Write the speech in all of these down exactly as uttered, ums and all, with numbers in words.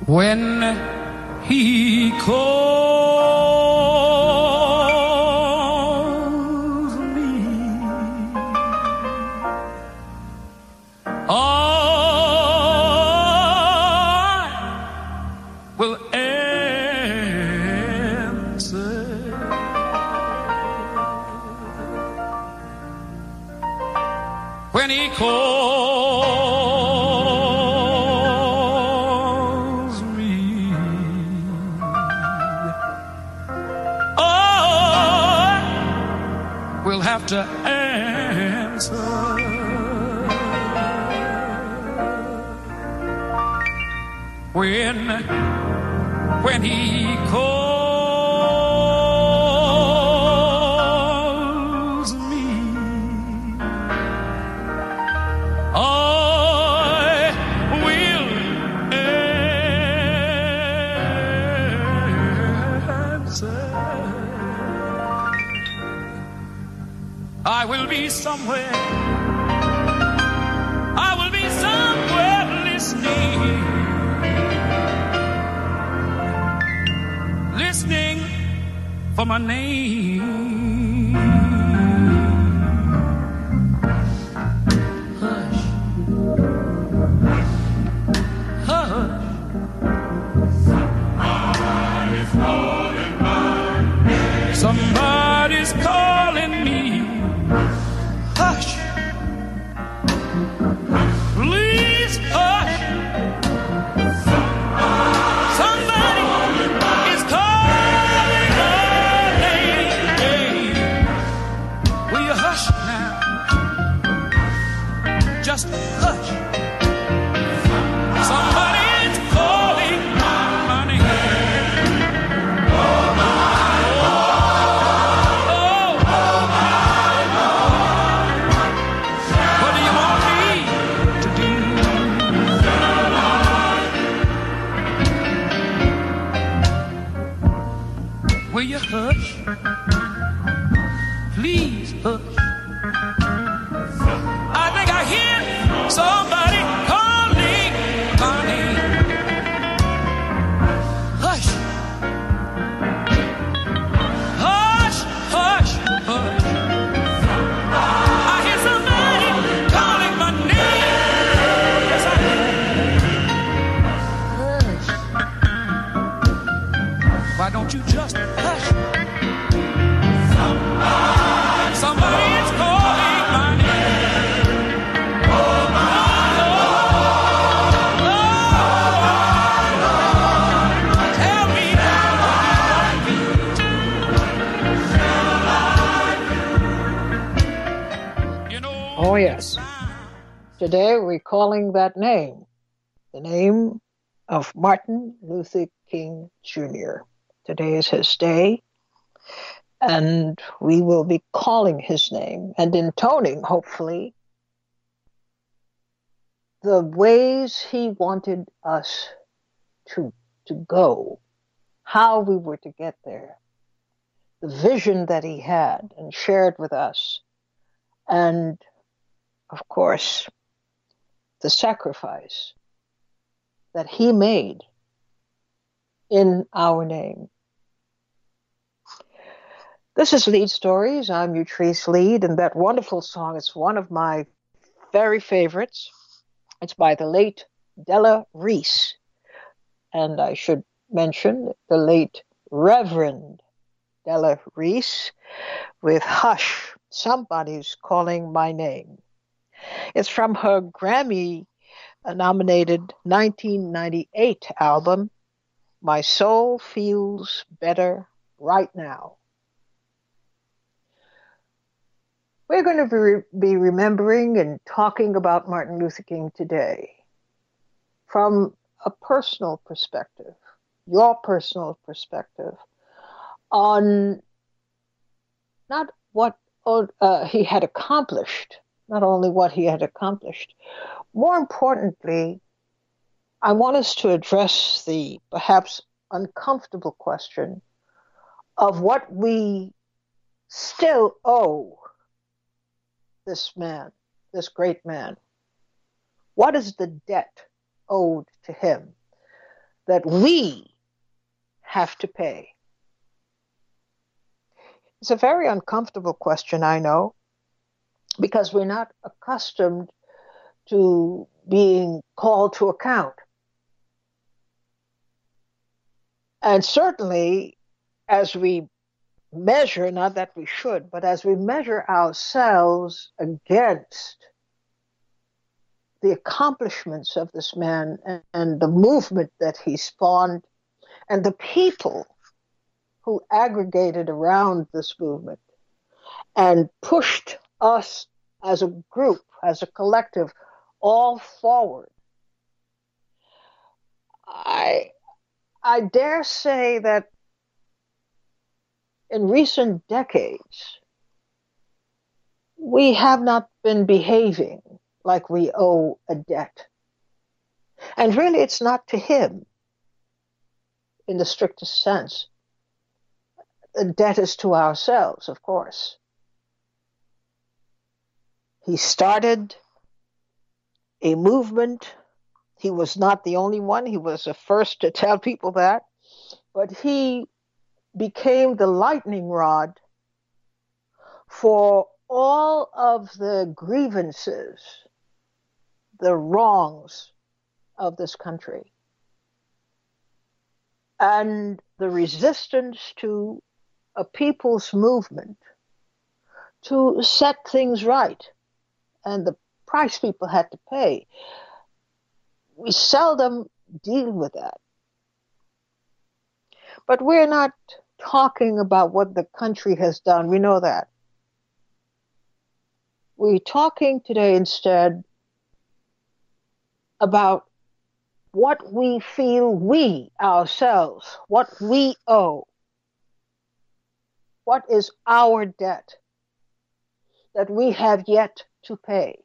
when he calls me, I will answer. When he calls me, I will have to answer. When, when he calls me, I will answer. I will be somewhere. I will be somewhere listening. Listening for my name. Hush. Hush. Somebody's calling my name. Somebody's calling me. Hush. Please hush. Just hush. Somebody's calling my name. Oh, my Lord. Oh, my Lord. What do you want me to do? Will you hush? Please hush. Somebody calling my name. Hush. Hush, hush, hush. I hear somebody calling my name. Yes, I hear. Hush. Why don't you just hush? Somebody, somebody is calling my name. Oh, yes. Today we're calling that name, the name of Martin Luther King Junior Today is his day, and we will be calling his name and intoning, hopefully, the ways he wanted us to, to go, how we were to get there, the vision that he had and shared with us, and of course, the sacrifice that he made in our name. This is Lead Stories. I'm Utrice Lead, and that wonderful song is one of my very favorites. It's by the late Della Reese. And I should mention the late Reverend Della Reese with Hush, Somebody's Calling My Name. It's from her Grammy-nominated nineteen ninety-eight album, My Soul Feels Better Right Now. We're going to be, be remembering and talking about Martin Luther King today from a personal perspective, your personal perspective, on not what uh, he had accomplished, not only what he had accomplished. More importantly, I want us to address the perhaps uncomfortable question of what we still owe this man, this great man. What is the debt owed to him? that we have to pay? It's a very uncomfortable question, I know, because we're not accustomed to being called to account. And certainly, as we measure, not that we should, but as we measure ourselves against the accomplishments of this man and, and the movement that he spawned and the people who aggregated around this movement and pushed us as a group, as a collective, all forward. I, I dare say that in recent decades, we have not been behaving like we owe a debt. And really, it's not to him in the strictest sense. The debt is to ourselves, of course. He started a movement. He was not the only one. He was the first to tell people that. But he became the lightning rod for all of the grievances, the wrongs of this country, and the resistance to a people's movement to set things right, and the price people had to pay. We seldom deal with that. But we're not talking about what the country has done. We know that. We're talking today instead about what we feel we ourselves, what we owe, what is our debt that we have yet to pay.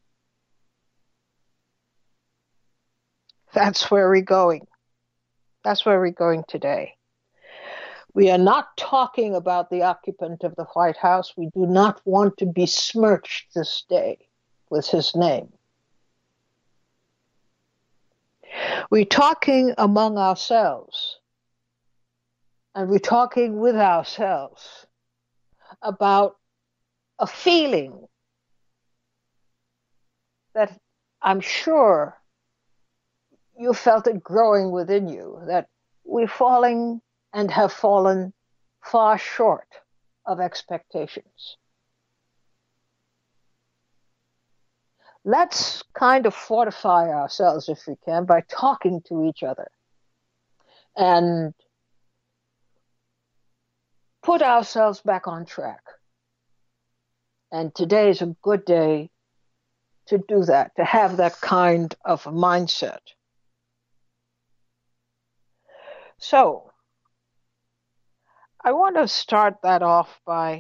That's where we're going. That's where we're going today. We are not talking about the occupant of the White House. We do not want to besmirch this day with his name. We're talking among ourselves, and we're talking with ourselves about a feeling that I'm sure you felt it growing within you, that we're falling and have fallen far short of expectations. Let's kind of fortify ourselves, if we can, by talking to each other and put ourselves back on track. And today is a good day to do that, to have that kind of mindset. So, I want to start that off by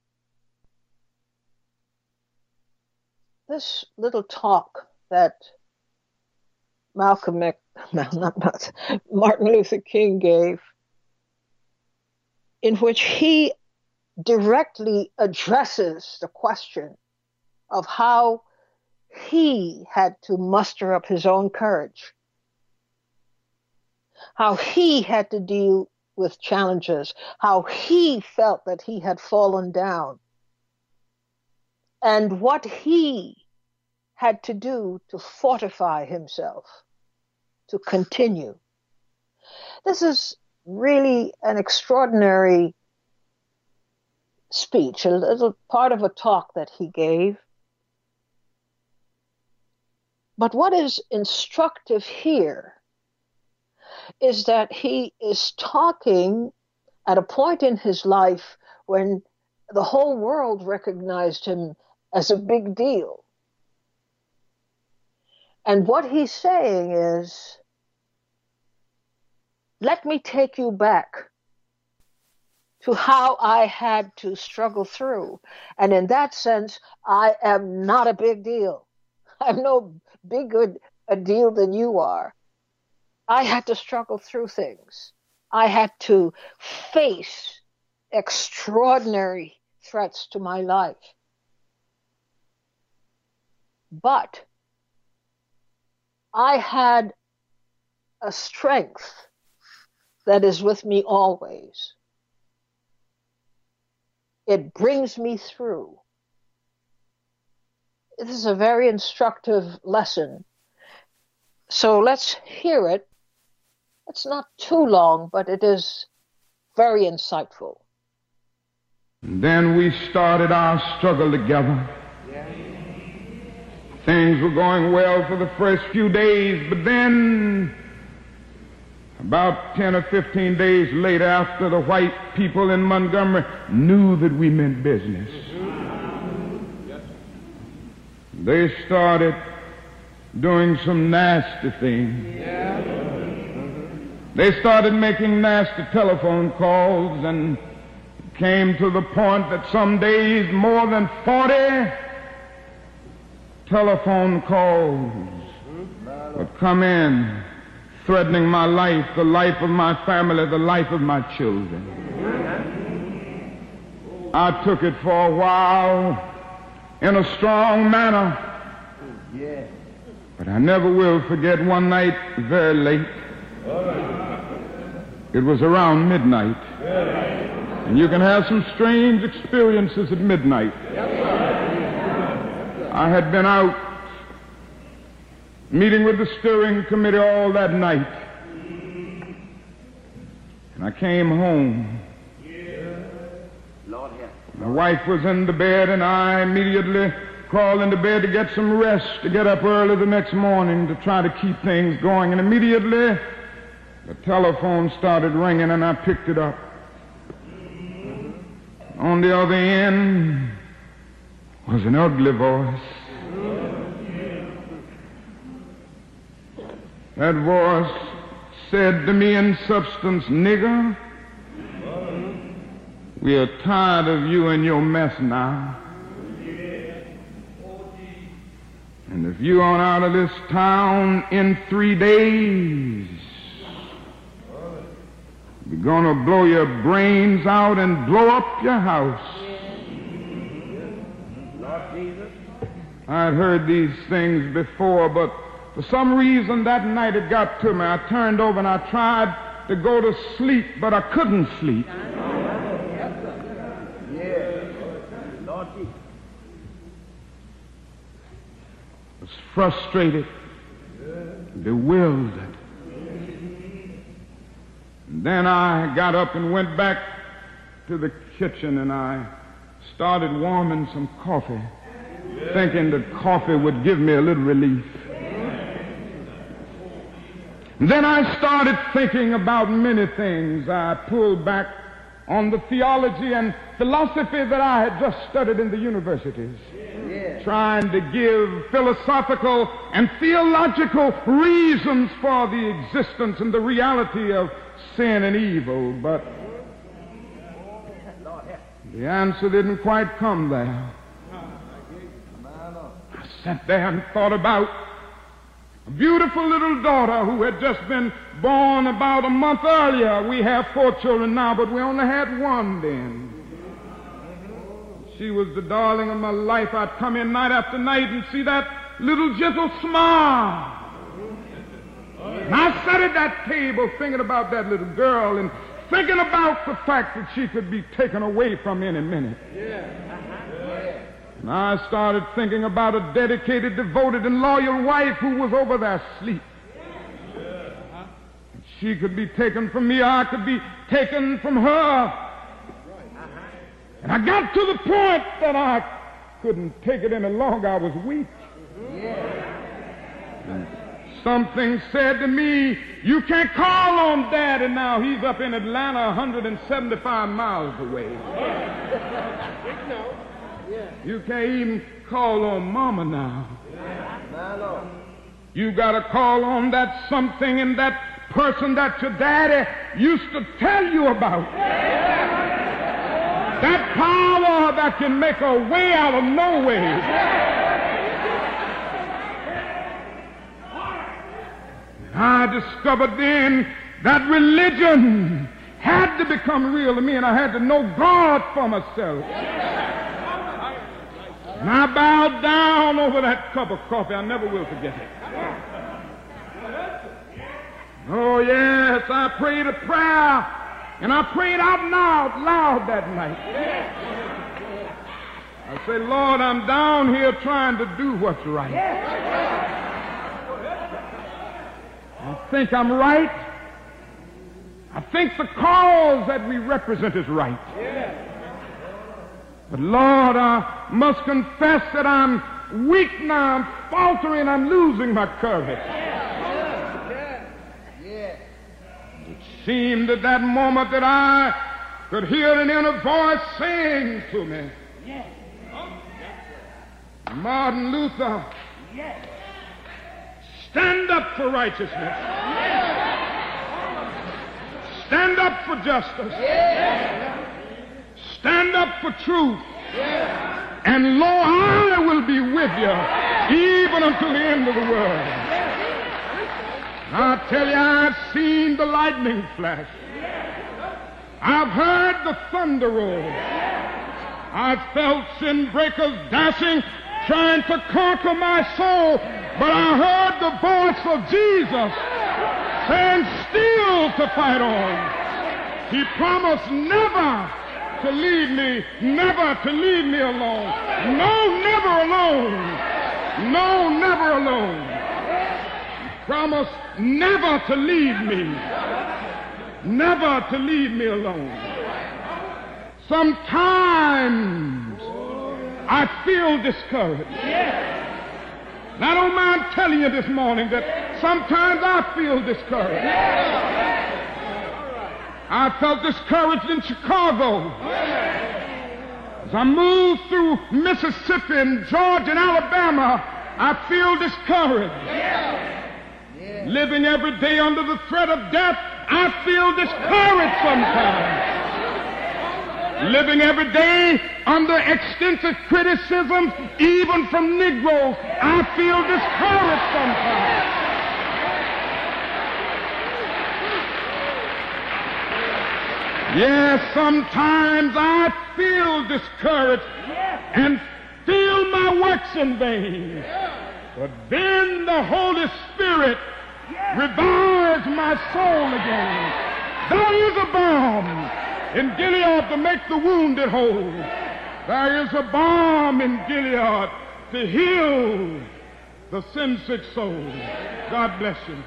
this little talk that Malcolm X, no, not, not, Martin Luther King gave, in which he directly addresses the question of how he had to muster up his own courage, how he had to deal with challenges, how he felt that he had fallen down, and what he had to do to fortify himself, to continue. This is really an extraordinary speech, a little part of a talk that he gave. But what is instructive here is that he is talking at a point in his life when the whole world recognized him as a big deal. And what he's saying is, let me take you back to how I had to struggle through. And in that sense, I am not a big deal. I'm no bigger a deal than you are. I had to struggle through things. I had to face extraordinary threats to my life. But I had a strength that is with me always. It brings me through. This is a very instructive lesson. So let's hear it. It's not too long, but it is very insightful. Then we started our struggle together. Things were going well for the first few days, but then about ten or fifteen days later, after the white people in Montgomery knew that we meant business, they started doing some nasty things. They started making nasty telephone calls, and came to the point that some days more than forty telephone calls would come in, threatening my life, the life of my family, the life of my children. I took it for a while in a strong manner, but I never will forget one night very late. It was around midnight, and you can have some strange experiences at midnight. I had been out meeting with the steering committee all that night, and I came home. My wife was in the bed, and I immediately crawled into bed to get some rest, to get up early the next morning to try to keep things going. And immediately the telephone started ringing, and I picked it up. On the other end was an ugly voice. That voice said to me in substance, "Nigger, we are tired of you and your mess now. And if you aren't out of this town in three days, we're going to blow your brains out and blow up your house." I had heard these things before, but for some reason that night it got to me. I turned over and I tried to go to sleep, but I couldn't sleep. I was frustrated, bewildered. And then I got up and went back to the kitchen, and I started warming some coffee, thinking that coffee would give me a little relief. And then I started thinking about many things. I pulled back on the theology and philosophy that I had just studied in the universities, trying to give philosophical and theological reasons for the existence and the reality of sin and evil, but the answer didn't quite come there. I sat there and thought about a beautiful little daughter who had just been born about a month earlier. We have four children now, but we only had one then. She was the darling of my life. I'd come in night after night and see that little gentle smile. And I sat at that table thinking about that little girl and thinking about the fact that she could be taken away from any minute. And I started thinking about a dedicated, devoted, and loyal wife who was over there asleep. She could be taken from me, or I could be taken from her. And I got to the point that I couldn't take it any longer. I was weak. And something said to me, "You can't call on Daddy now. He's up in Atlanta, one hundred seventy-five miles away. You can't even call on Mama now. You got to call on that something and that person that your daddy used to tell you about. That power that can make a way out of no way." I discovered then that religion had to become real to me, and I had to know God for myself. And I bowed down over that cup of coffee. I never will forget it. Oh, yes, I prayed a prayer, and I prayed out loud, loud that night. I said, Lord, I'm down here trying to do what's right. I think I'm right. I think the cause that we represent is right. But Lord, I must confess that I'm weak now, I'm faltering, I'm losing my courage. It seemed at that moment that I could hear an inner voice saying to me, Martin Luther, stand up for righteousness. Stand up for justice. Stand up for truth. And lo, I will be with you even until the end of the world. I tell you, I've seen the lightning flash. I've heard the thunder roll. I've felt sin breakers dashing, trying to conquer my soul. But I heard the voice of Jesus saying, still to fight on. He promised never to leave me, never to leave me alone. No, never alone. No, never alone. He promised never to leave me, never to leave me alone. Sometimes I feel discouraged. And I don't mind telling you this morning that sometimes I feel discouraged. I felt discouraged in Chicago. As I moved through Mississippi and Georgia and Alabama, I feel discouraged. Living every day under the threat of death, I feel discouraged sometimes. Living every day under extensive criticism, even from Negroes, I feel discouraged sometimes. Yes, sometimes I feel discouraged and feel my works in vain. But then the Holy Spirit revives my soul again. There is a balm in Gilead to make the wounded whole. There is a balm in Gilead to heal the sin-sick soul. God bless you.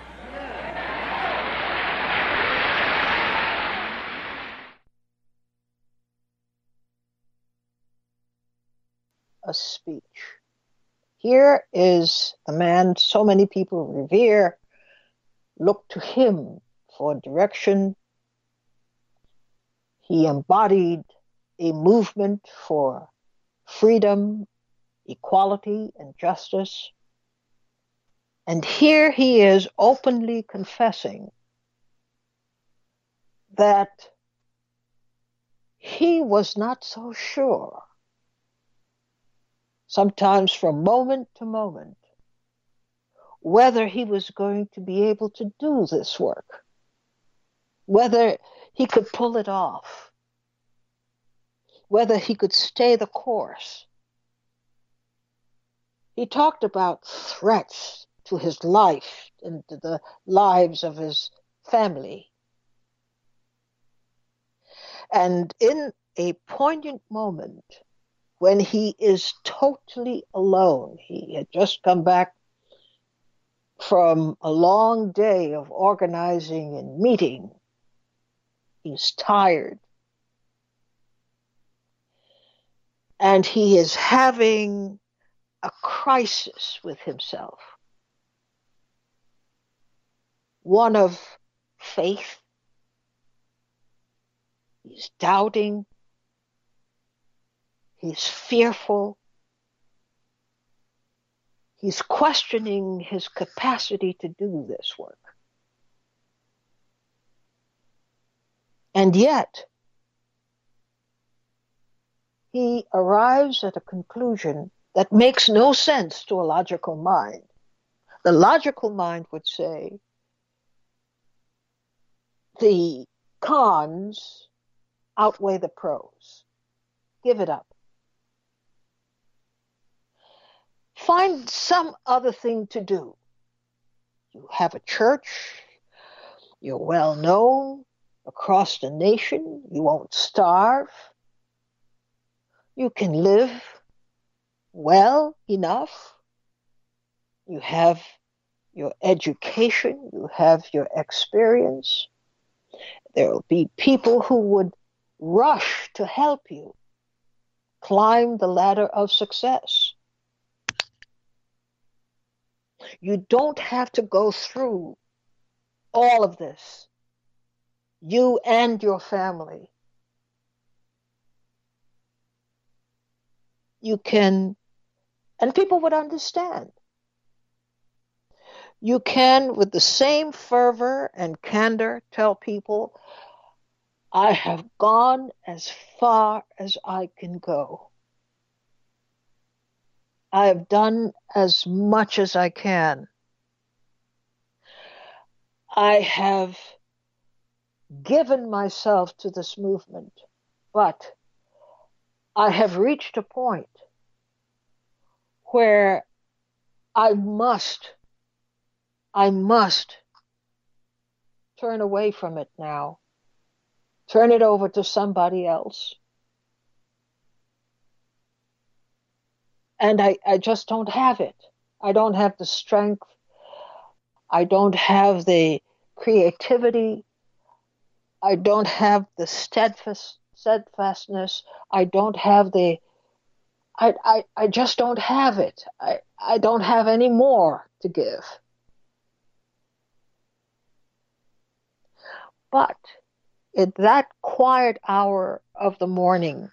A speech. Here is a man so many people revere, look to him for direction. He embodied a movement for freedom, equality, and justice. And here he is openly confessing that he was not so sure, sometimes from moment to moment, whether he was going to be able to do this work, whether he could pull it off, whether he could stay the course. He talked about threats to his life and to the lives of his family. And in a poignant moment, when he is totally alone, he had just come back from a long day of organizing and meeting. He's tired. And he is having a crisis with himself. One of faith. He's doubting. He's fearful. He's questioning his capacity to do this work. And yet, he arrives at a conclusion that makes no sense to a logical mind. The logical mind would say the cons outweigh the pros. Give it up. Find some other thing to do. You have a church, You're well known across the nation. You won't starve. You can live well enough. You have your education. You have your experience. There will be people who would rush to help you climb the ladder of success. You don't have to go through all of this, you and your family. You can, and people would understand. You can, with the same fervor and candor, tell people, I have gone as far as I can go. I have done as much as I can. I have given myself to this movement, but I have reached a point where I must, I must turn away from it now, turn it over to somebody else. And I, I just don't have it. I don't have the strength. I don't have the creativity. I don't have the steadfast, steadfastness. I don't have the, I, I, I just don't have it. I, I don't have any more to give. But in that quiet hour of the morning,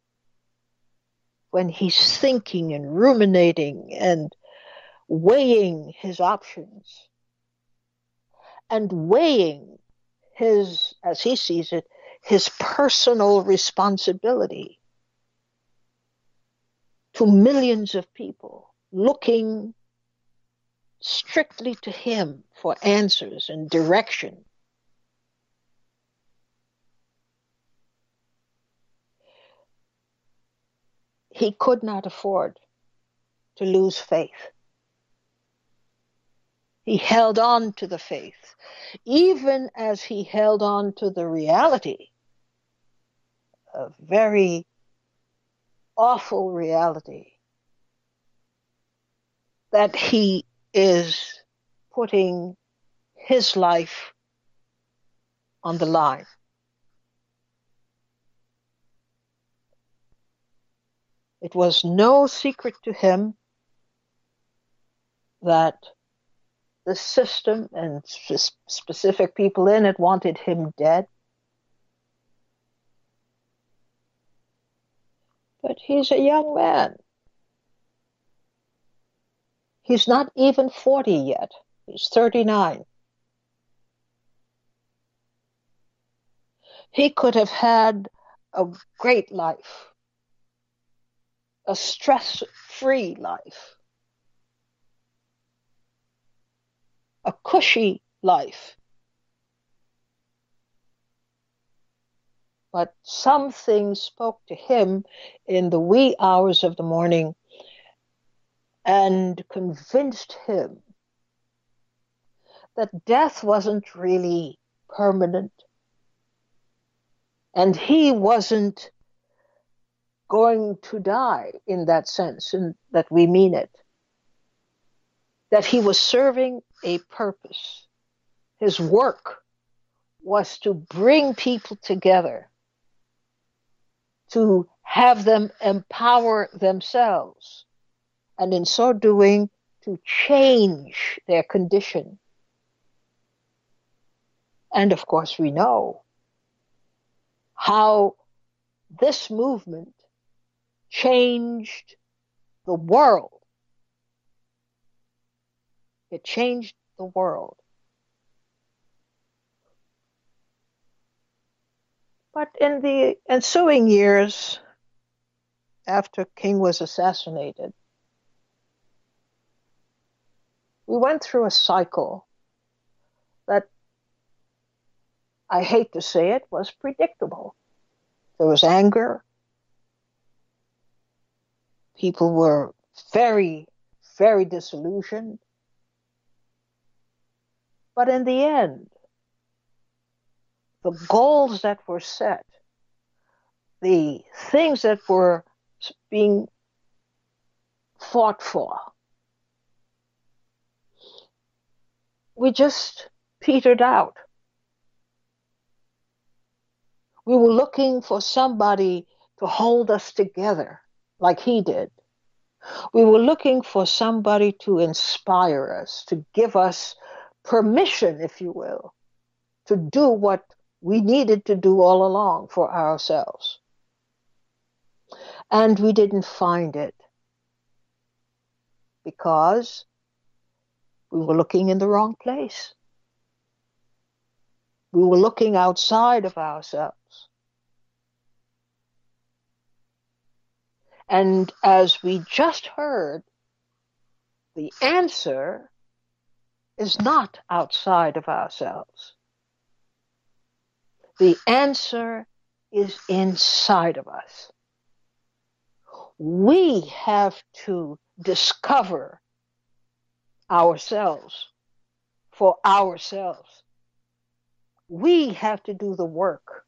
when he's thinking and ruminating and weighing his options and weighing his, as he sees it, his personal responsibility to millions of people looking strictly to him for answers and direction. He could not afford to lose faith. He held on to the faith, even as he held on to the reality, a very awful reality, that he is putting his life on the line. It was no secret to him that the system and sp- specific people in it wanted him dead. But he's a young man. He's not even forty yet. He's thirty-nine. He could have had a great life, a stress-free life, a cushy life. But something spoke to him in the wee hours of the morning and convinced him that death wasn't really permanent, and he wasn't going to die in that sense, in that we mean it. That he was serving a purpose. His work was to bring people together, to have them empower themselves, and in so doing, to change their condition. And of course, we know how this movement changed the world. It changed the world. But in the ensuing years, after King was assassinated, we went through a cycle that, I hate to say it, was predictable. There was anger. People were very, very disillusioned. But in the end, the goals that were set, the things that were being fought for, we just petered out. We were looking for somebody to hold us together like he did. We were looking for somebody to inspire us, to give us permission, if you will, to do what we needed to do all along for ourselves. And we didn't find it because we were looking in the wrong place. We were looking outside of ourselves. And as we just heard, the answer is not outside of ourselves. The answer is inside of us. We have to discover ourselves for ourselves. We have to do the work.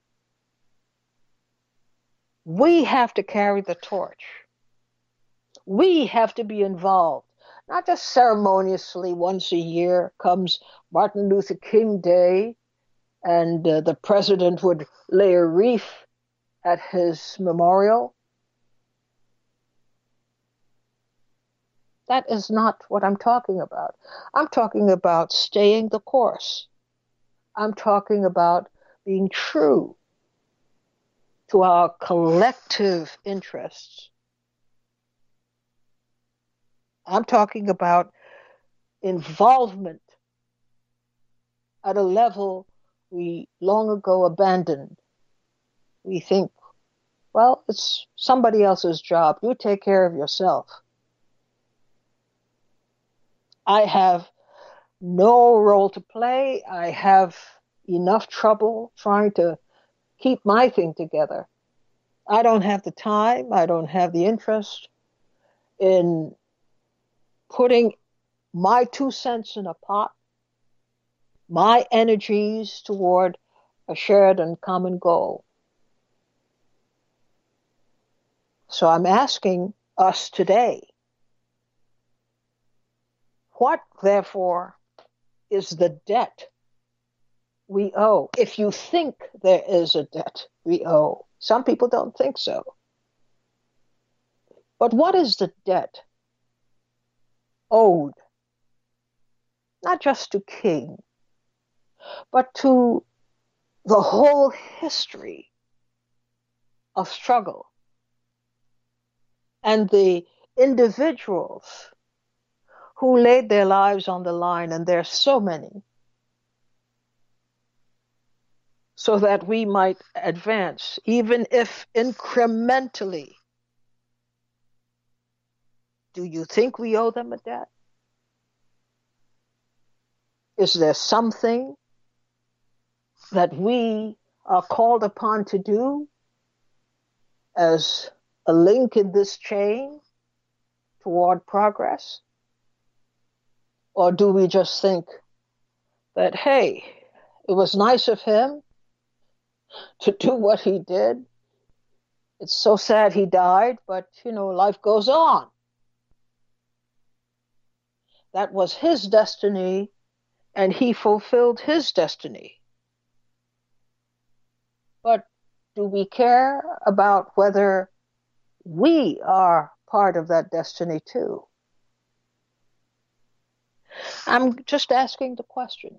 We have to carry the torch. We have to be involved, not just ceremoniously once a year comes Martin Luther King Day and uh, the president would lay a wreath at his memorial. That is not what I'm talking about. I'm talking about staying the course. I'm talking about being true to our collective interests. I'm talking about involvement at a level we long ago abandoned. We think, well, it's somebody else's job. You take care of yourself. I have no role to play. I have enough trouble trying to keep my thing together. I don't have the time. I don't have the interest in putting my two cents in a pot, my energies toward a shared and common goal. So I'm asking us today, what, therefore, is the debt we owe? If you think there is a debt we owe, some people don't think so. But what is the debt owed, not just to King, but to the whole history of struggle and the individuals who laid their lives on the line, and there are so many, so that we might advance, even if incrementally? Do you think we owe them a debt? Is there something that we are called upon to do as a link in this chain toward progress? Or do we just think that, hey, it was nice of him to do what he did. It's so sad he died, but, you know, life goes on. That was his destiny, and he fulfilled his destiny. But do we care about whether we are part of that destiny too? I'm just asking the question.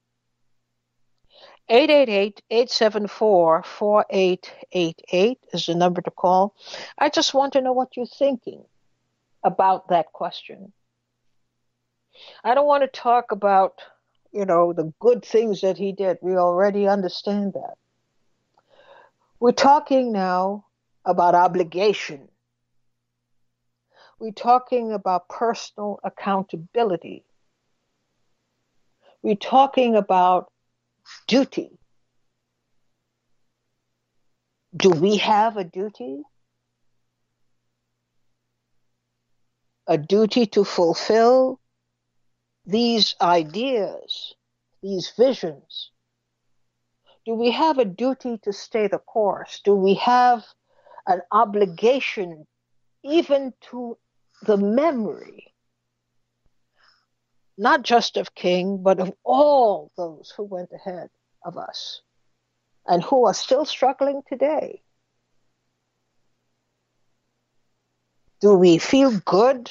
eight eight eight, eight seven four, four eight eight eight is the number to call. I just want to know what you're thinking about that question. I don't want to talk about, you know, the good things that he did. We already understand that. We're talking now about obligation. We're talking about personal accountability. We're talking about duty. Do we have a duty? A duty to fulfill these ideas, these visions? Do we have a duty to stay the course? Do we have an obligation even to the memory, not just of King, but of all those who went ahead of us and who are still struggling today? Do we feel good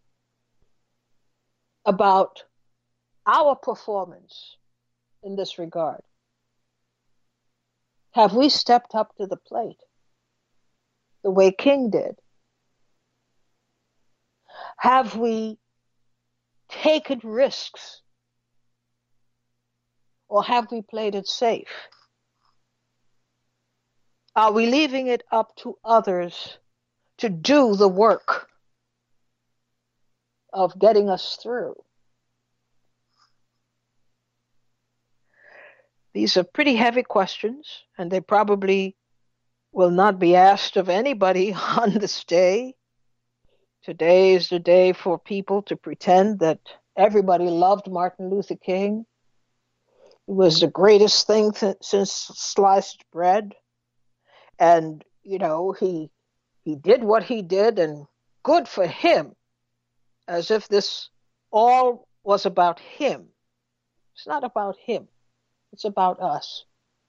about our performance in this regard? Have we stepped up to the plate the way King did? Have we taken risks? Or have we played it safe? Are we leaving it up to others to do the work of getting us through? These are pretty heavy questions, and they probably will not be asked of anybody on this day. Today is the day for people to pretend that everybody loved Martin Luther King. It was the greatest thing th- since sliced bread. And, you know, he he did what he did, and good for him, as if this all was about him. It's not about him. It's about us.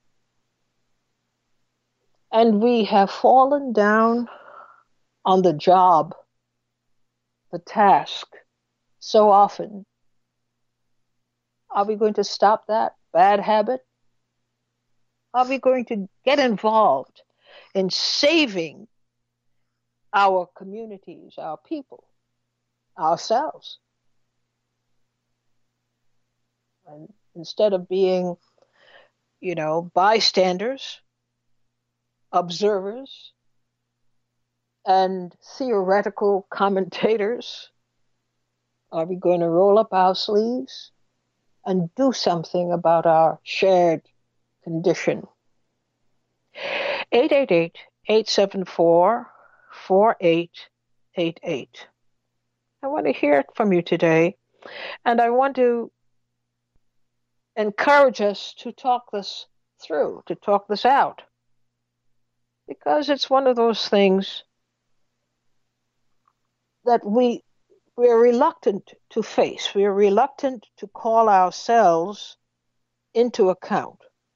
And we have fallen down on the job, the task, so often. Are we going to stop that bad habit? Are we going to get involved in saving our communities, our people, ourselves? And instead of being, you know, bystanders, observers, and theoretical commentators, are we going to roll up our sleeves and do something about our shared condition? eight eight eight, eight seven four, four eight eight eight. I want to hear from you today, and I want to encourage us to talk this through, to talk this out, because it's one of those things that we we're reluctant to face. We're reluctant to call ourselves into account.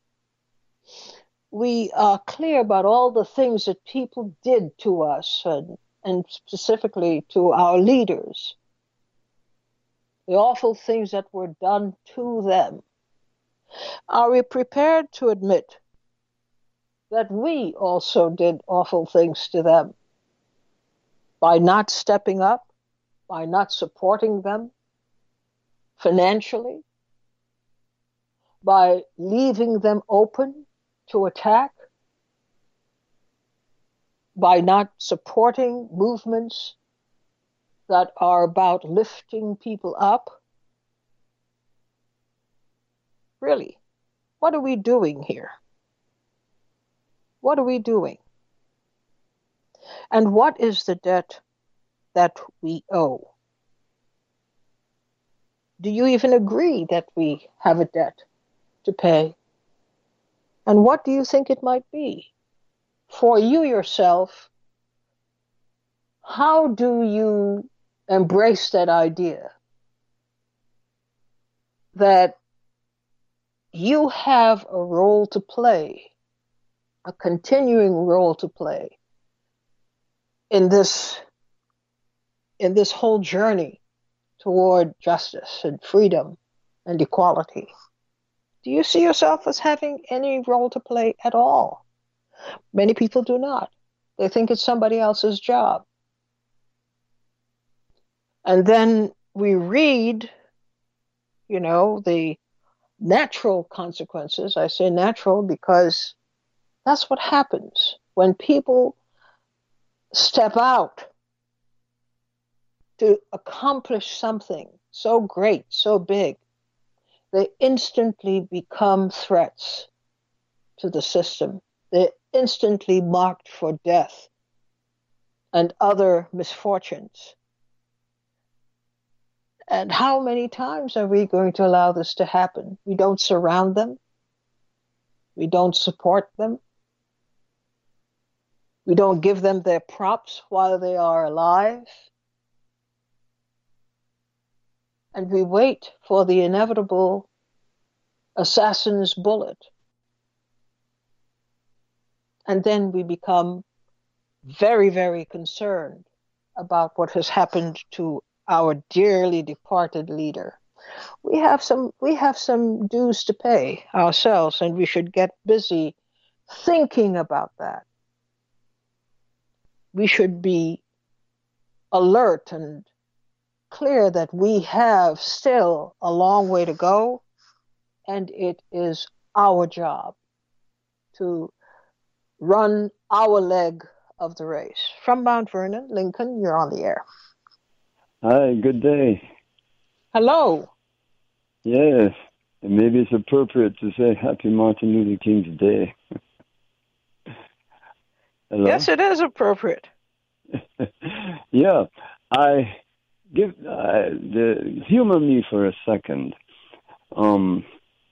We are clear about all the things that people did to us, and, and specifically to our leaders, the awful things that were done to them. Are we prepared to admit that we also did awful things to them by not stepping up, by not supporting them financially, by leaving them open to attack, by not supporting movements that are about lifting people up? Really, what are we doing here? What are we doing? And what is the debt that we owe? Do you even agree that we have a debt to pay? And what do you think it might be? For you yourself, how do you embrace that idea that you have a role to play, a continuing role to play in this, in this whole journey toward justice and freedom and equality? Do you see yourself as having any role to play at all? Many people do not. They think it's somebody else's job. And then we read, you know, the natural consequences. I say natural because that's what happens when people step out to accomplish something so great, so big. They instantly become threats to the system. They're instantly marked for death and other misfortunes. And how many times are we going to allow this to happen? We don't surround them. We don't support them. We don't give them their props while they are alive. And we wait for the inevitable assassin's bullet. And then we become very, very concerned about what has happened to our dearly departed leader. We have some we have some dues to pay ourselves, and we should get busy thinking about that. We should be alert and clear that we have still a long way to go, and it is our job to run our leg of the race. From Mount Vernon, Lincoln, you're on the air. Hi, good day. Hello. Yes, and maybe it's appropriate to say Happy Martin Luther King's Day. Hello? Yes, it is appropriate. Yeah, I give uh, the humor me for a second, um,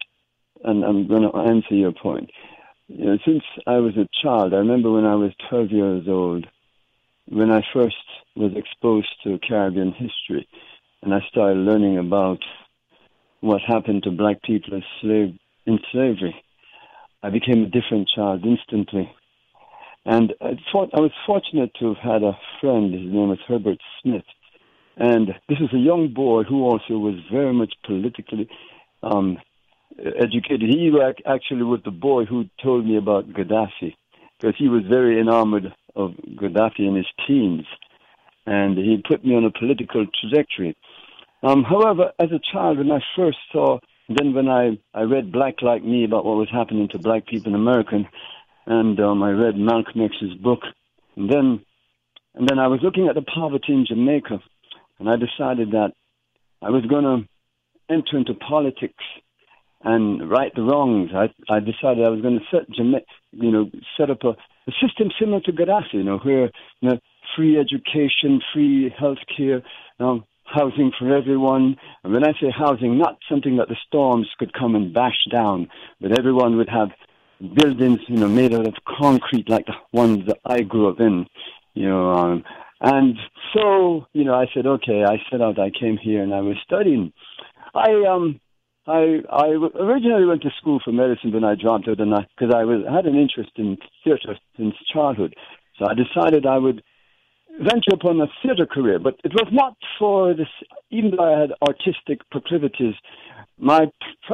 and I'm going to answer your point. You know, since I was a child, I remember when I was twelve years old, when I first was exposed to Caribbean history, and I started learning about what happened to black people as slave, in slavery. I became a different child instantly. And I, thought, I was fortunate to have had a friend, his name was Herbert Smith. And this was a young boy who also was very much politically um, educated. He actually was the boy who told me about Gaddafi, because he was very enamored of Gaddafi in his teens. And he put me on a political trajectory. Um, however, as a child, when I first saw, then when I, I read Black Like Me about what was happening to black people in America, and um, I read Malcolm X's book, and then and then I was looking at the poverty in Jamaica, and I decided that I was going to enter into politics and right the wrongs. I I decided I was going to set Jamaica, you know, set up a, a system similar to Gaddafi, you know, where you know, free education, free health care, um, housing for everyone. And when I say housing, not something that the storms could come and bash down, but everyone would have buildings, you know, made out of concrete like the ones that I grew up in, you know. Um, and so, you know, I said, okay, I set out, I came here and I was studying. I um, I I originally went to school for medicine, then I dropped out, and I because I was had an interest in theater since childhood, so I decided I would venture upon a theater career, but it was not for this. Even though I had artistic proclivities, my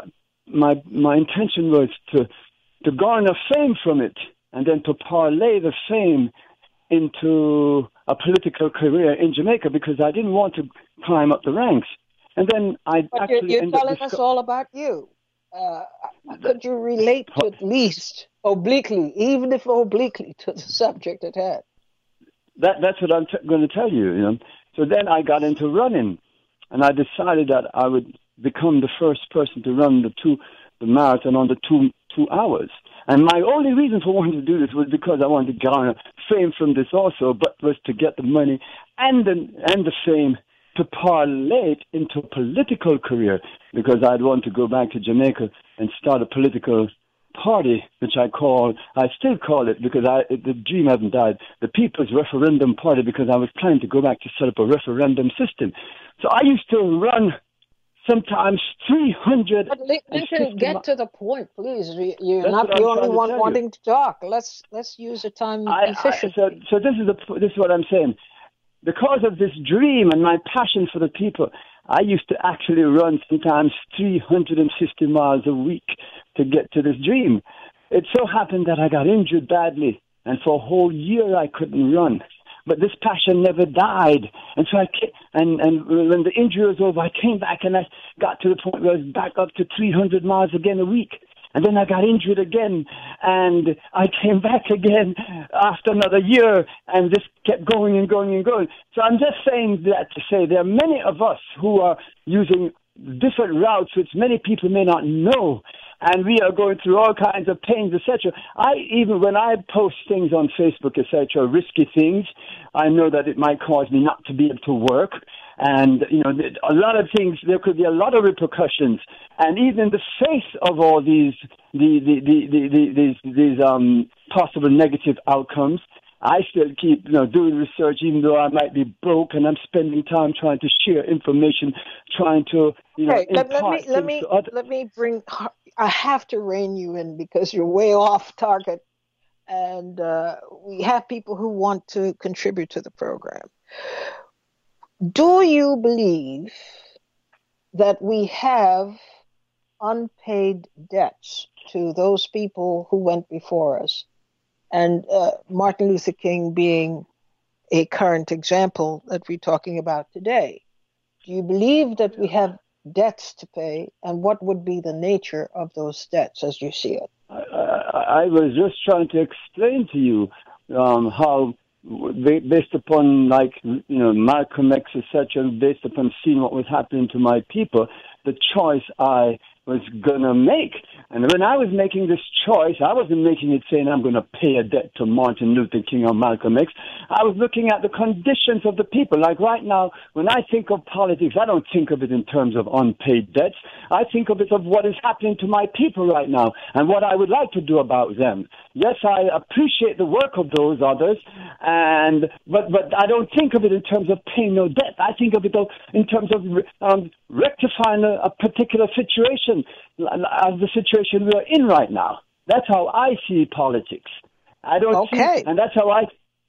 my my intention was to to garner fame from it, and then to parlay the fame into a political career in Jamaica, because I didn't want to climb up the ranks. And then I but actually you're, you're telling disco- us all about you. Uh, could you relate to at least obliquely, even if obliquely, to the subject at hand? That, that's what I'm t- going to tell you, you know. So then I got into running, and I decided that I would become the first person to run the two, the marathon under two two hours. And my only reason for wanting to do this was because I wanted to garner fame from this also, but was to get the money and the and the fame to parlay it into a political career, because I'd want to go back to Jamaica and start a political party, which I call, I still call it, because I, the dream hasn't died, the People's Referendum Party, because I was planning to go back to set up a referendum system. So I used to run sometimes three hundred. But Lincoln, get mi- to the point, please. You're That's not the only one to wanting you. to talk. Let's let's use the time I, efficiently. I, so, so this is the this is what I'm saying. Because of this dream and my passion for the people, I used to actually run sometimes three hundred fifty miles a week to get to this dream. It so happened that I got injured badly, and for a whole year I couldn't run. But this passion never died. And so I came, and, and when the injury was over, I came back and I got to the point where I was back up to three hundred miles again a week. And then I got injured again, and I came back again after another year, and this kept going and going and going. So I'm just saying that to say there are many of us who are using different routes which many people may not know, and we are going through all kinds of pains, et cetera. I even when I post things on Facebook, et cetera, risky things, I know that it might cause me not to be able to work, And, you know, a lot of things, there could be a lot of repercussions. And even in the face of all these, the, the, the, the, the, these, these um, possible negative outcomes, I still keep, you know, doing research, even though I might be broke, and I'm spending time trying to share information, trying to, you know, Okay, let, let impart me let things me to others. let me bring. I have to rein you in because you're way off target, and uh, we have people who want to contribute to the program. Do you believe that we have unpaid debts to those people who went before us? And uh, Martin Luther King being a current example that we're talking about today. Do you believe that we have debts to pay, and what would be the nature of those debts as you see it? I, I, I was just trying to explain to you um, how, based upon, like, you know, Malcolm X, et cetera, based upon seeing what was happening to my people, the choice I was going to make. And when I was making this choice, I wasn't making it saying I'm going to pay a debt to Martin Luther King or Malcolm X. I was looking at the conditions of the people. Like right now, when I think of politics, I don't think of it in terms of unpaid debts. I think of it of what is happening to my people right now and what I would like to do about them. Yes, I appreciate the work of those others, and but but I don't think of it in terms of paying no debt. I think of it in terms of um, rectifying a, a particular situation, as the situation we are in right now. That's how I see politics. I don't okay. see, and that's how I.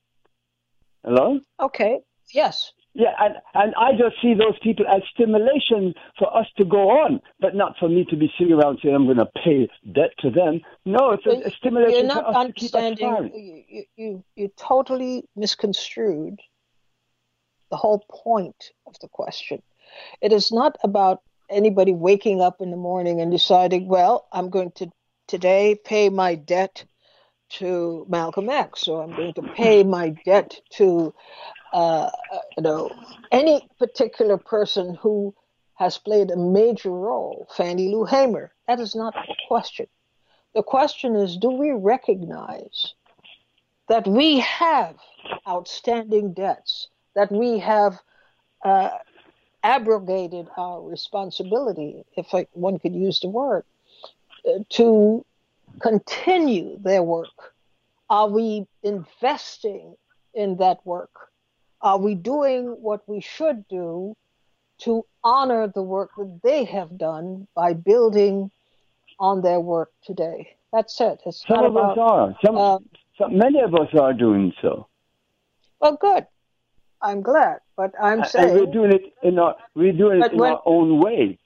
Hello? Okay. Yes. Yeah, and, and I just see those people as stimulation for us to go on, but not for me to be sitting around saying I'm going to pay debt to them. No, it's a, a stimulation You're not for us to keep us understanding. You, you, you totally misconstrued the whole point of the question. It is not about anybody waking up in the morning and deciding, well, I'm going to today pay my debt to Malcolm X, or I'm going to pay my debt to Uh, you know, any particular person who has played a major role, Fannie Lou Hamer. That is not the question. The question is, do we recognize that we have outstanding debts, that we have uh, abrogated our responsibility, if I, one could use the word, uh, to continue their work? Are we investing in that work? Are we doing what we should do to honor the work that they have done by building on their work today? That's it. It's some not of about, us are. Some, uh, some, many of us are doing so. Well, good. I'm glad, but I'm and, saying, and we're doing it in our we're doing it in when, our own way.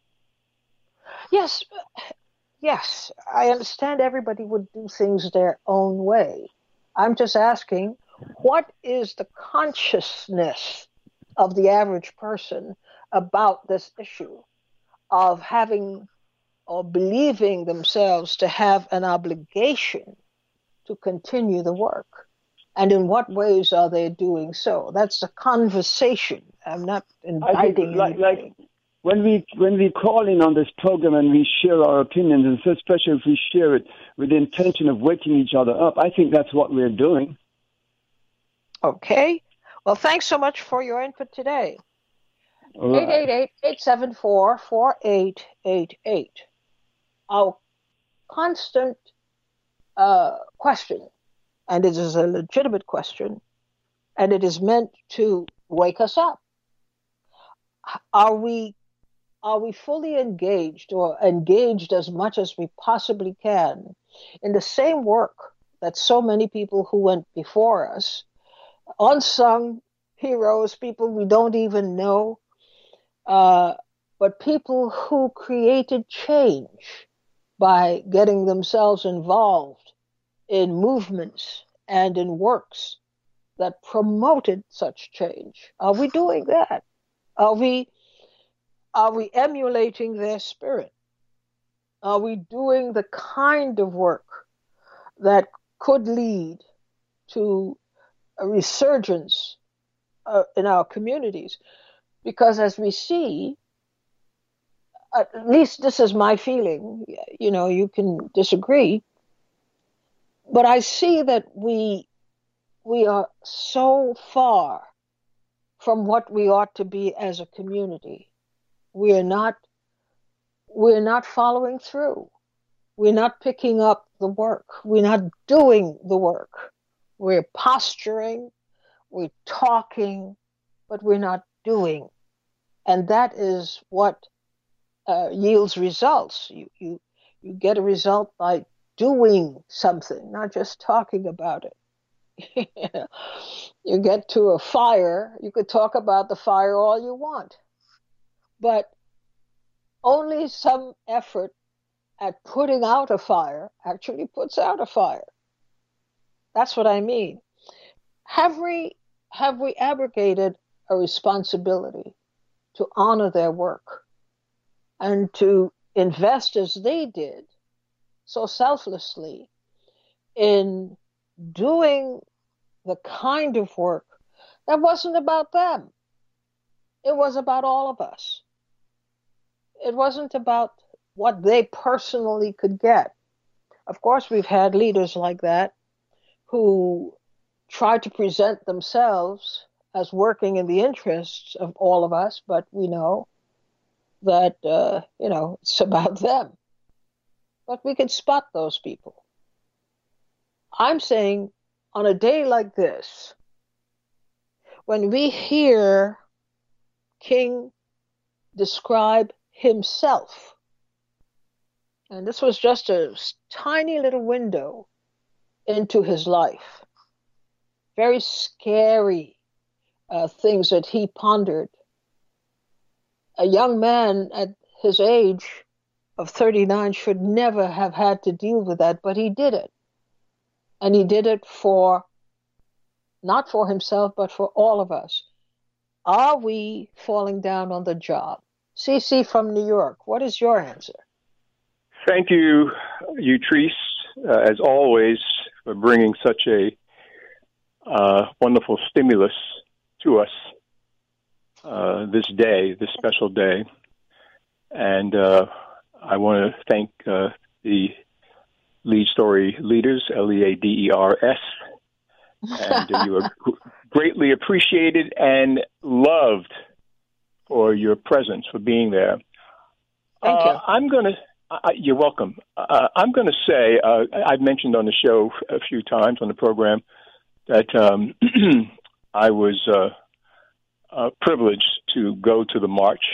Yes, yes. I understand everybody would do things their own way. I'm just asking, what is the consciousness of the average person about this issue of having or believing themselves to have an obligation to continue the work? And in what ways are they doing so? That's a conversation. I'm not inviting I think, like, like when we when we call in on this program and we share our opinions, and especially if we share it with the intention of waking each other up, I think that's what we're doing. Okay. Well, thanks so much for your input today. Right. eight eight eight, eight seven four, four eight eight eight. Our constant uh, question, and it is a legitimate question, and it is meant to wake us up. Are we are we fully engaged, or engaged as much as we possibly can, in the same work that so many people who went before us, unsung heroes, people we don't even know, uh, but people who created change by getting themselves involved in movements and in works that promoted such change? Are we doing that? Are we, are we emulating their spirit? Are we doing the kind of work that could lead to a resurgence uh, in our communities? Because as we see, at least this is my feeling, you know, you can disagree, but I see that we we are so far from what we ought to be as a community. We are not, we're not following through. We're not picking up the work. We're not doing the work. We're posturing, we're talking, but we're not doing. And that is what uh, yields results. You, you, you get a result by doing something, not just talking about it. You get to a fire, you could talk about the fire all you want, but only some effort at putting out a fire actually puts out a fire. That's what I mean. Have we, have we abrogated a responsibility to honor their work and to invest as they did so selflessly in doing the kind of work that wasn't about them? It was about all of us. It wasn't about what they personally could get. Of course, we've had leaders like that who try to present themselves as working in the interests of all of us, but we know that, uh, you know, it's about them. But we can spot those people. I'm saying on a day like this, when we hear King describe himself, and this was just a tiny little window into his life, very scary uh, things that he pondered. A young man at his age of thirty-nine should never have had to deal with that, but he did it. And he did it for, not for himself, but for all of us. Are we falling down on the job? Cece from New York, what is your answer? Thank you, Utrice, uh, as always, for bringing such a uh, wonderful stimulus to us uh, this day, this special day. And uh, I want to thank uh, the Lead Story leaders, L E A D E R S, and uh, you are greatly appreciated and loved for your presence, for being there. Thank uh, you. I'm going to, uh, you're welcome. Uh, I'm going to say, uh, I've mentioned on the show a few times on the program that um, I was uh, uh, privileged to go to the march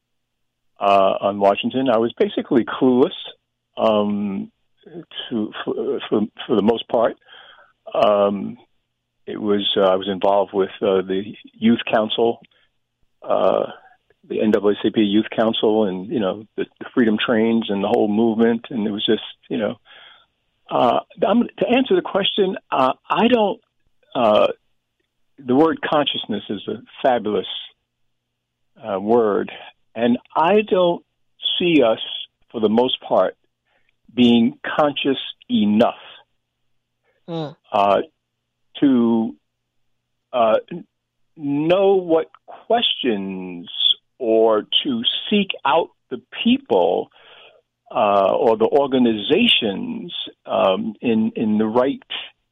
uh, on Washington. I was basically clueless. Um, To, for, for for the most part, um, it was uh, I was involved with uh, the Youth Council, uh, the N double A C P Youth Council, and you know the, the Freedom Trains and the whole movement, and it was just you know. Uh, I'm, to answer the question, uh, I don't. Uh, the word consciousness is a fabulous uh, word, and I don't see us, for the most part, being conscious enough mm. uh, to uh, know what questions or to seek out the people uh, or the organizations um, in in the right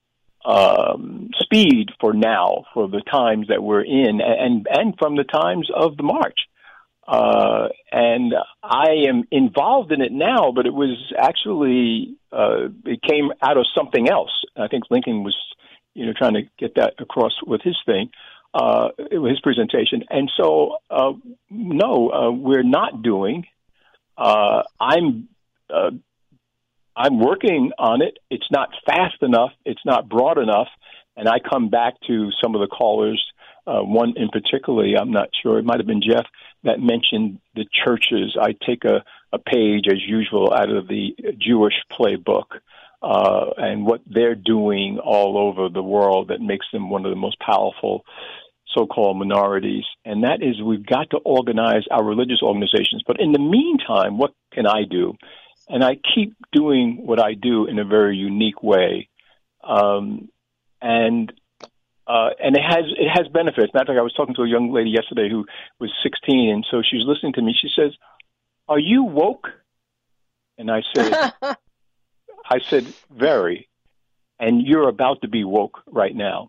um, speed for now, for the times that we're in, and and from the times of the march. Uh, and I am involved in it now, but it was actually, uh, it came out of something else. I think Lincoln was, you know, trying to get that across with his thing, uh, his presentation. And so, uh, no, uh, we're not doing, uh, I'm, uh, I'm working on it. It's not fast enough. It's not broad enough. And I come back to some of the callers. Uh, one in particularly, I'm not sure, it might have been Jeff, that mentioned the churches. I take a, a page, as usual, out of the Jewish playbook uh, and what they're doing all over the world that makes them one of the most powerful so-called minorities. And that is, we've got to organize our religious organizations. But in the meantime, what can I do? And I keep doing what I do in a very unique way. Um, and Uh, and it has it has benefits. Matter of fact, I was talking to a young lady yesterday who was sixteen, and so she was listening to me. She says, "Are you woke?" And I said, "I said very." And you're about to be woke right now.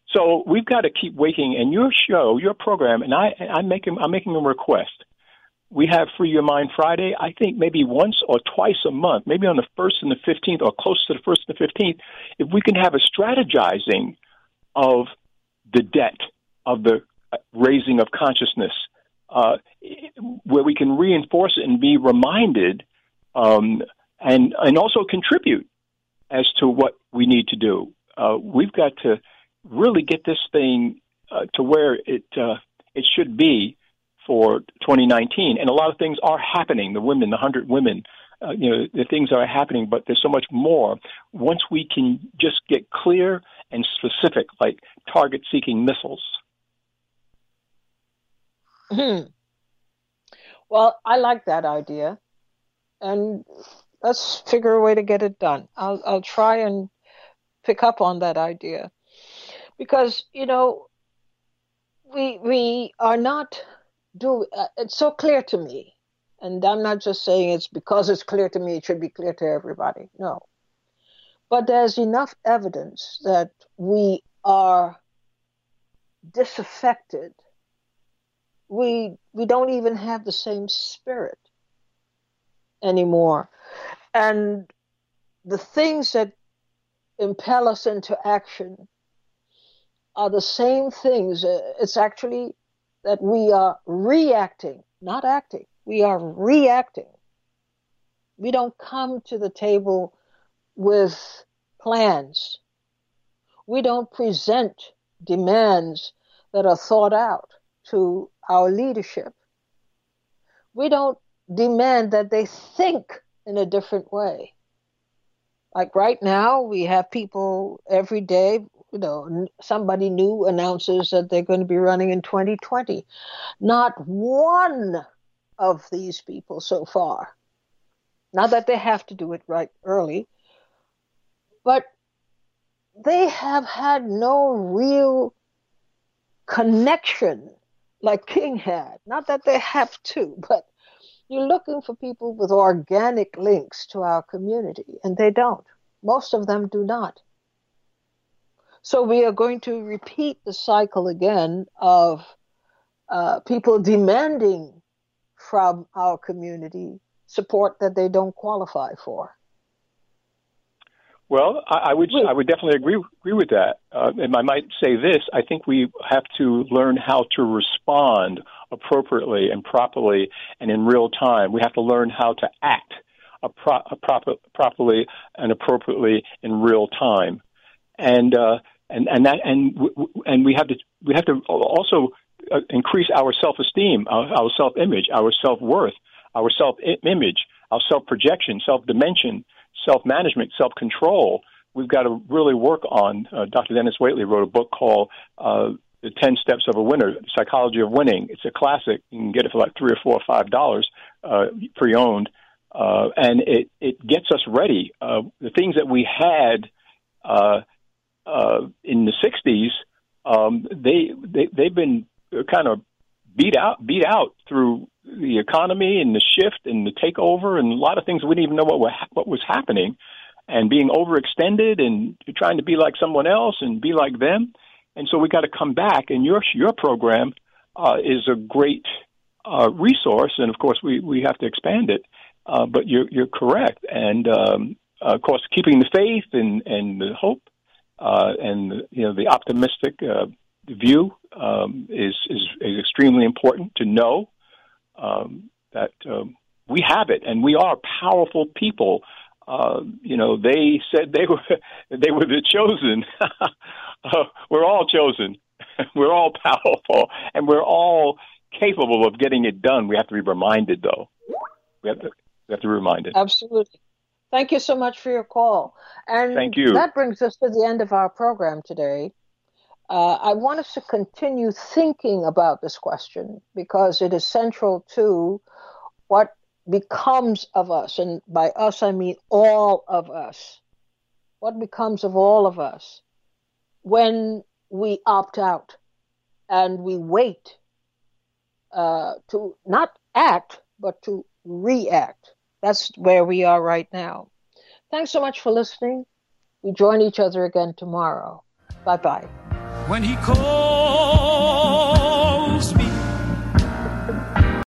So we've got to keep waking. And your show, your program, and I, I'm making, I'm making a request. We have Free Your Mind Friday, I think maybe once or twice a month, maybe on the first and the fifteenth or close to the first and the fifteenth, if we can have a strategizing of the debt, of the raising of consciousness, uh, where we can reinforce it and be reminded um, and, and also contribute as to what we need to do. Uh, we've got to really get this thing uh, to where it uh, it should be for twenty nineteen, and a lot of things are happening. The women, the hundred women, uh, you know, the things are happening, but there's so much more. Once we can just get clear and specific, like target-seeking missiles. Hmm. Well, I like that idea, and let's figure a way to get it done. I'll I'll try and pick up on that idea, because you know, we we are not. Do uh, it's so clear to me, and I'm not just saying it's because it's clear to me, it should be clear to everybody. No. But there's enough evidence that we are disaffected. We we don't even have the same spirit anymore. And the things that impel us into action are the same things. It's actually that we are reacting, not acting. We are reacting. We don't come to the table with plans. We don't present demands that are thought out to our leadership. We don't demand that they think in a different way. Like right now, we have people every day, you know, somebody new announces that they're going to be running in twenty twenty. Not one of these people so far, not that they have to do it right early, but they have had no real connection like King had. Not that they have to, but you're looking for people with organic links to our community, and they don't. Most of them do not. So we are going to repeat the cycle again of uh, people demanding from our community support that they don't qualify for. Well, I, I would I would definitely agree agree with that. Uh, and I might say this: I think we have to learn how to respond appropriately and properly and in real time. We have to learn how to act a pro, a proper, properly and appropriately in real time, and uh, and and that and and we have to we have to also increase our self-esteem, our, our self-image, our self-worth, our self-image, our self-projection, self-dimension, self-management, self-control. We've got to really work on. Uh, Doctor Dennis Waitley wrote a book called uh, The ten Steps of a Winner, Psychology of Winning. It's a classic. You can get it for like three or four or five dollars, uh, pre-owned. Uh, and it, it gets us ready. Uh, the things that we had uh, uh, in the sixties, um, they, they, they've been kind of beat out, beat out through the economy and the shift and the takeover and a lot of things we didn't even know what were, what was happening, and being overextended and trying to be like someone else and be like them. And so we got to come back. And your your program uh, is a great uh, resource, and of course we, we have to expand it. Uh, but you're you're correct, and um, of course keeping the faith and and the hope uh, and you know the optimistic uh, view um, is, is is extremely important to know. Um, that um, we have it, and we are powerful people. Uh, you know, they said they were they were the chosen. uh, we're all chosen. We're all powerful, and we're all capable of getting it done. We have to be reminded, though. We have to we have to be reminded. Absolutely. Thank you so much for your call. And thank you. That brings us to the end of our program today. Uh, I want us to continue thinking about this question because it is central to what becomes of us. And by us, I mean all of us. What becomes of all of us when we opt out and we wait uh, to not act, but to react. That's where we are right now. Thanks so much for listening. We join each other again tomorrow. Bye-bye. when he called